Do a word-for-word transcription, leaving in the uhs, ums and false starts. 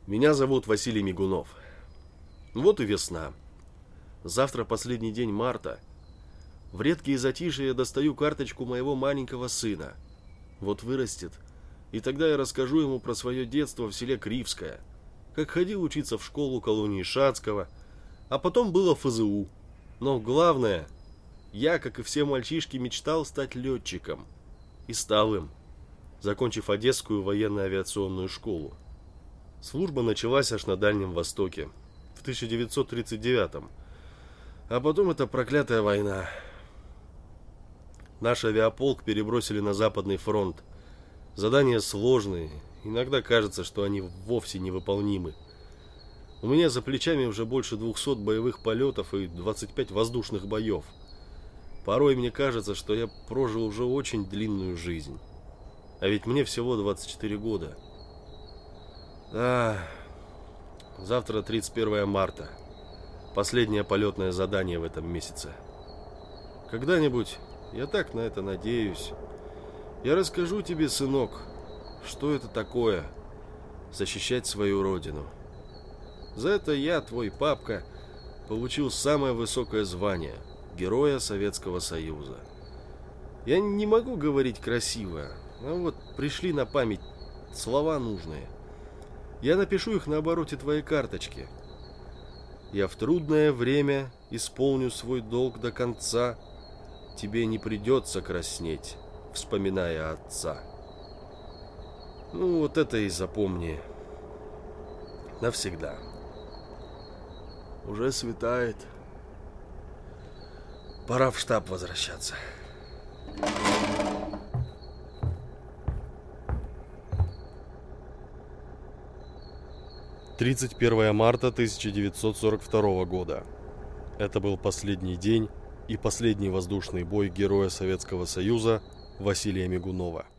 Меня зовут Василий Мигунов. Вот и весна. Завтра последний день марта. В редкие затишья я достаю карточку моего маленького сына. Вот вырастет, и тогда я расскажу ему про свое детство в селе Кривское, как ходил учиться в школу колонии Шацкого, а потом было эф зэ у. Но главное, я, как и все мальчишки, мечтал стать летчиком. И стал им, закончив Одесскую военно-авиационную школу. Служба началась аж на Дальнем Востоке, в тысяча девятьсот тридцать девятом. А потом эта проклятая война. Наш авиаполк перебросили на Западный фронт. Задания сложные, иногда кажется, что они вовсе невыполнимы. У меня за плечами уже больше двухсот боевых полетов и двадцать пять воздушных боев. Порой мне кажется, что я прожил уже очень длинную жизнь. А ведь мне всего двадцать четыре года. Да, завтра тридцать первое марта. Последнее полетное задание в этом месяце. Когда-нибудь, я так на это надеюсь, я расскажу тебе, сынок, что это такое защищать свою родину. За это я, твой папка, получил самое высокое звание – Героя Советского Союза. Я не могу говорить красиво, но вот пришли на память слова нужные. Я напишу их на обороте твоей карточки. Я в трудное время исполню свой долг до конца. Тебе не придется краснеть, вспоминая отца. Ну, вот это и запомни. Навсегда. Уже светает. Пора в штаб возвращаться. тридцать первое марта тысяча девятьсот сорок второго года. Это был последний день и последний воздушный бой Героя Советского Союза Василия Мигунова.